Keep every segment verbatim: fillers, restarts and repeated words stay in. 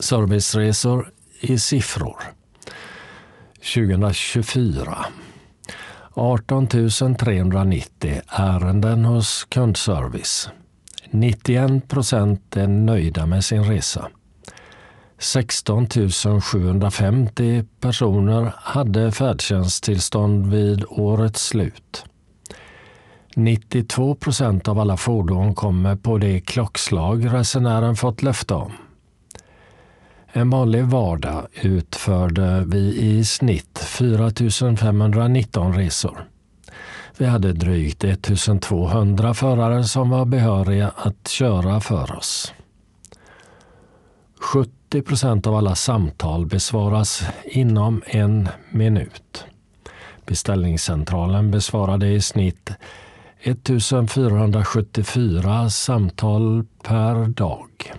Serviceresor i siffror. tjugohundratjugofyra. arton tusen trehundranittio ärenden hos kundservice. nittioen procent är nöjda med sin resa. sexton tusen sjuhundrafemtio personer hade färdtjänsttillstånd vid årets slut. nittiotvå procent av alla fordon kommer på det klockslag resenären fått löfte om. En vanlig vardag utförde vi i snitt fyra tusen femhundranitton resor. Vi hade drygt ettusentvåhundra förare som var behöriga att köra för oss. sjuttio procent av alla samtal besvaras inom en minut. Beställningscentralen besvarade i snitt ettusenfyrahundrasjuttiofyra samtal per dag.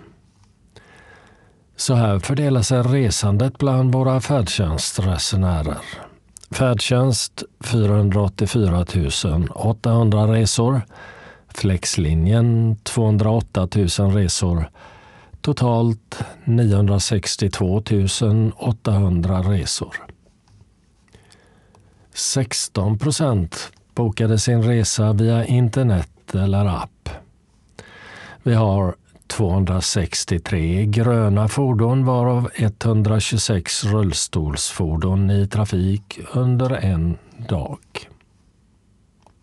Så här fördelar sig resandet bland våra färdtjänstresenärer. Färdtjänst fyrahundraåttiofyra tusen åttahundra resor. Flexlinjen tvåhundraåtta tusen resor. Totalt niohundrasextiotvå tusen åttahundra resor. sexton procent bokade sin resa via internet eller app. Vi har tvåhundrasextiotre gröna fordon varav etthundratjugosex rullstolsfordon i trafik under en dag.